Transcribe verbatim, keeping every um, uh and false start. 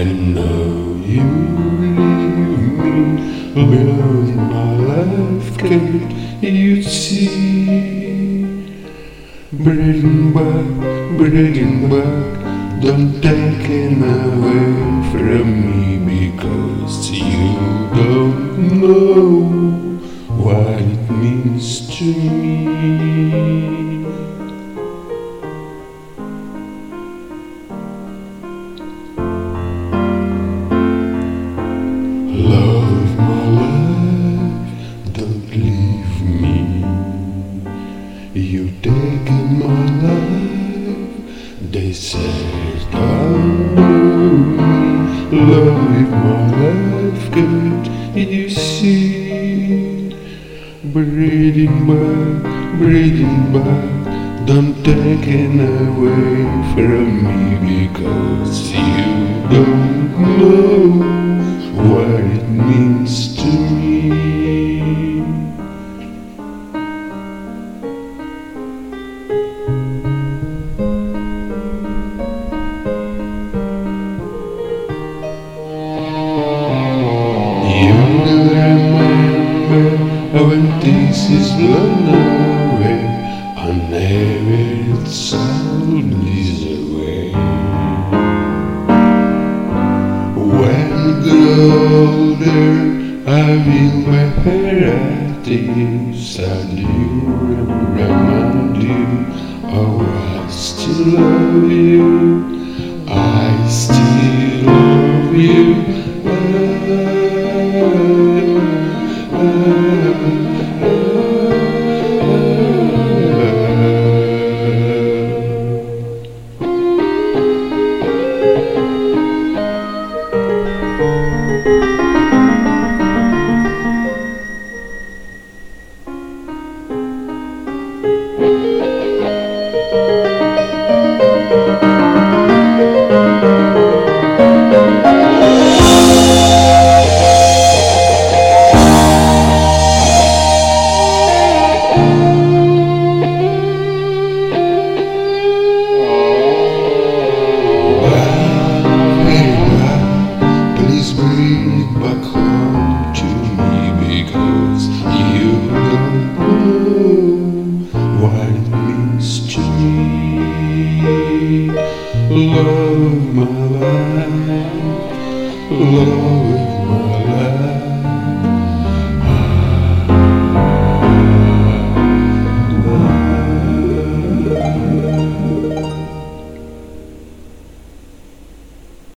I know you leave me, but my life can't you see? Bring back, bring back, don't take it away from me, because you don't know what it means to me. Love of my life, don't leave me. You taken my life, they said I'm lonely. Love of my life, can't you see? Breathing back, breathing back, don't take it away from me, because you don't know what it means to me. You remember when this is blown away, I never sound this away. When I grow older, I will bear at this, and you remind you, oh, I still love you, I still love you. Bring it back home to me, because you don't know what it means to me. Love of my life, love of my life.